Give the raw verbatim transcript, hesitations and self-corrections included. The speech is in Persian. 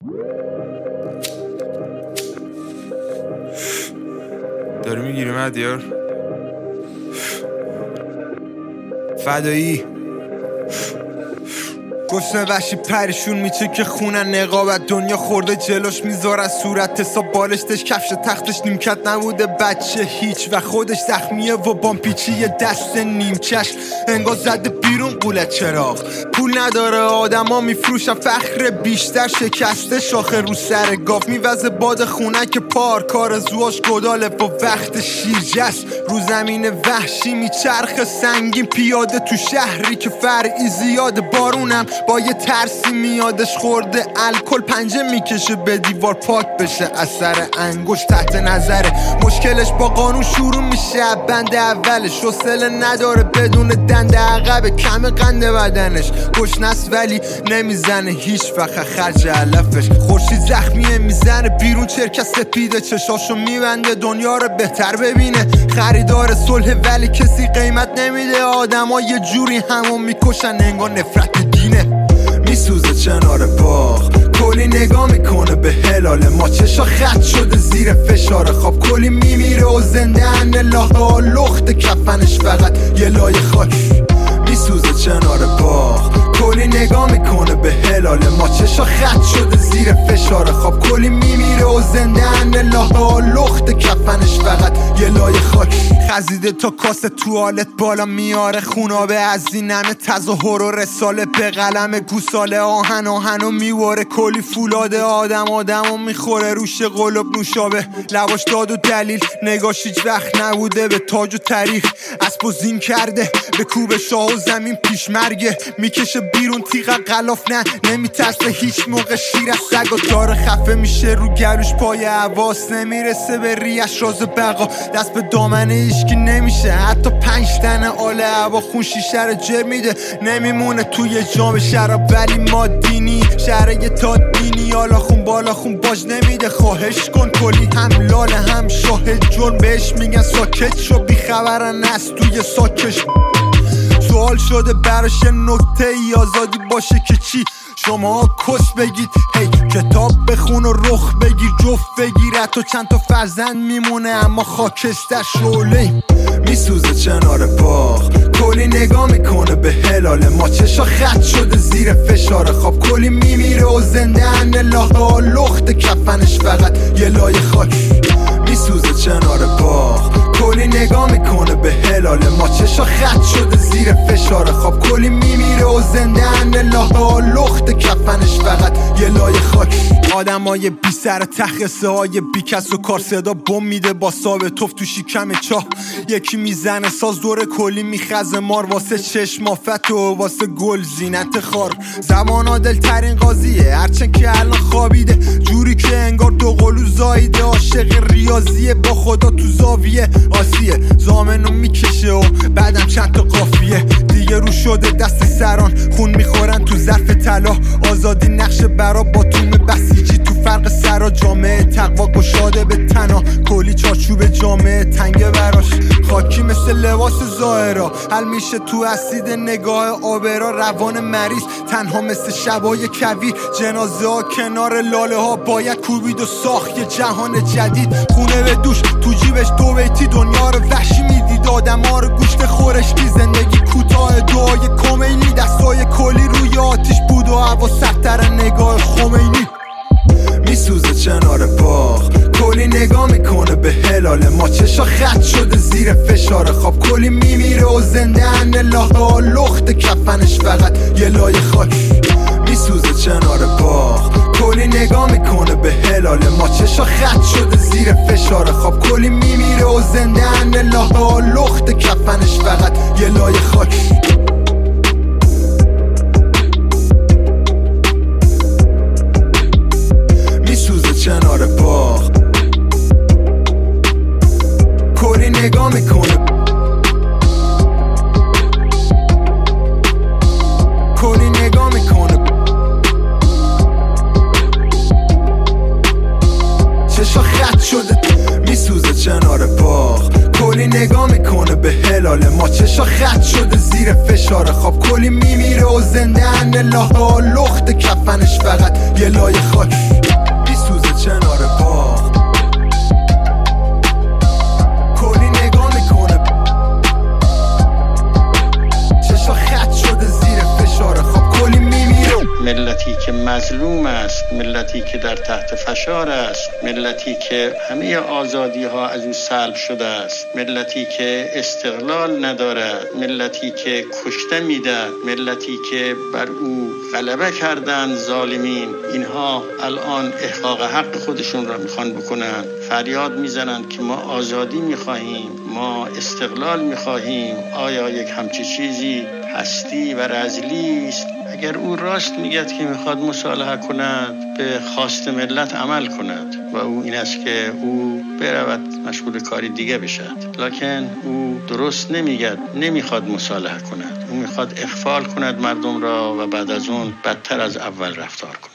داری میگیری مدیار فدایی گشنه وحشی پریشون میچه که خونن نقابت دنیا خورده جلوش میذارن صورت حساب بالشتش کفش تختش نیمکت نبوده بچه هیچ و خودش زخمیه و بامپیچی یه دست نیمچش انگار زده بیرون قولت چراغ پول نداره آدم ها میفروشن فخر بیشتر شکسته شاخه رو سر گاف میوزه باد خونه که پار کار زواش گداله و وقت شیرجست رو زمین وحشی میچرخ سنگین پیاده تو شهری که فرعی زیاده بارونم با یه ترسی میادش خورده الکل پنجه میکشه به دیوار پاک بشه اثر انگشت تحت نظره مشکلش با قانون شروع میشه بند اولش حوصله نداره بدون دنده عقب کم قنده بدنش گشنست ولی نمیزنه هیچ وقت خرج علفش خورشید زخمیه میزنه بیرون چرکه سپیده چشاشو میبنده دنیا رو بهتر ببینه خریدار صلح ولی کسی قیمت نمیده آدم ها یه جوری همون میکشن انگار نفرت دینه میسوزه کنار باغ کلی نگاه میکنه به هلال ما چشا خط شده زیر فشار خواب کلی میمیره و زنده ان لاها لخت کفنش فقط یه لایه خاک میسوزه کنار باغ کلی نگاه میکنه به هلال ما چشا خط شده زیر فشار خواب کلی میمیره و زنده ان لاها لخت کفنش فقط یه لایه خاک خزیده تا کاسه توالت بالا میاره خونابه از این همه تظاهر و رساله به قلم گوساله آهن آهن و میواره کلی فولاده آدم آدم و میخوره روش قلوب نوشابه لباش داد و دلیل نگاش هیچ وقت نبوده به تاج و تاریخ اسب و زین کرده به کوب شاه و زمین پیشمرگه میکشه بیرون تیغ غلاف نه نمیترسه هیچ موقع شیر از سگ و داره خفه میشه رو گلوش پای حواس نمیرسه به ریش راز بقا دست به دامنه ایشکی نمیشه حتی پنج تن آل هوا خون شیشه رو جر میده نمیمونه توی جام شراب ولی ما دینی شهر تا دینی حالا خون بالا خون باج نمیده خواهش کن کلی هم لاله هم شاهد جرم بهش میگن ساکت شو بیخبرن از توی ساکش سوال شده براش نکته ای آزادی باشه که چی شما کس بگید هی کتاب بخون و رخ بگیر جفت بگیر تو چند تا فرزند میمونه اما خاکستر شعله میسوزه کنار باغ کلی نگاه میکنه به هلال ما چشا خط شده زیر فشار خواب کلی میمیره و زنده ان لاها لخت کفنش فقط یه لایه خاک میسوزه کنار باغ کلی نگاه میکنه به هلال ما چشا خط شده زیر فشار خواب کلی میمیره و زنده ان لاها لخت کفنش فقط یه لایه خاک آدم های بی سر تخصه های بی کس و کار صدا بم میده با ساب توف تو شکم چاه یکی میزنه ساز دور کلی میخزه مار واسه چشمافت و واسه گل زینت خار زمان عادل ترین قاضیه هرچند که الان خوابیده جوری که انگار دو قلو زایده عاشق ریاضیه با خدا تو زاویه آسیه زامنو میکشه و بعدم چند تا قافیه دیگه رو شده دست سران خون میخورن تو ظرف طلا آزادی نقشه برا باتوم بسیجی تو فرق سرا جامعه تقوا گشاده به تنا کلی چارچوب جامعه تنگه براش خاکی مثل لباس ظاهرا حل میشه تو اسید نگاه آبرا روان مریض تنها مثل شبای کویر جنازه ها کنار لاله ها باید کوبید و ساخت یه جهان جدید خونه به دوش تو جیبش دو بیتی دنیا رو وحشی میدید آدم ها رو گوشت خورشتی زندگی کوتاه دعای کمینی دستای کلی روی آتیش بود و هوا سختر نگاه خمینی میسوزه کنار باغ کلی نگاه میکنه به هلال ما چشا خط شده زیر فشار خواب کلی میمیره و زنده ان لاها لخت کفنش فقط یه لایه خاک میسوزه کنار باغ کلی نگاه میکنه به هلال ما چشا خط شده زیر فشار خواب کلی میمیره و زنده ان لاها لخت کفنش فقط یه لایه خاک کنار باغ کلی نگاه میکنه کلی نگاه میکنه چشا خط شده میسوزه کنار باغ کلی نگاه میکنه به هلال ما چشا خط شده زیر فشار خواب کلی میمیره و زنده ان لاها لخت کفنش فقط یه لایه خاک مظلوم است، ملتی که در تحت فشار است، ملتی که همه آزادی ها از او سلب شده است، ملتی که استقلال ندارد، ملتی که کشته می‌دهد، ملتی که بر او غلبه کردند ظالمین. اینها الان احقاق حق خودشون را میخوان بکنن، فریاد میزنند که ما آزادی میخواهیم، ما استقلال میخواهیم. آیا یک همچی چیزی هستی و رذلی است؟ اگر او راست میگه که میخواد مصالحه کند، به خواست ملت عمل کند و او این است که او برود مشغول کاری دیگه بشد. لکن او درست نمیگه، نمیخواد مصالحه کند، او میخواد اخفال کند مردم را و بعد از اون بدتر از اول رفتار کند.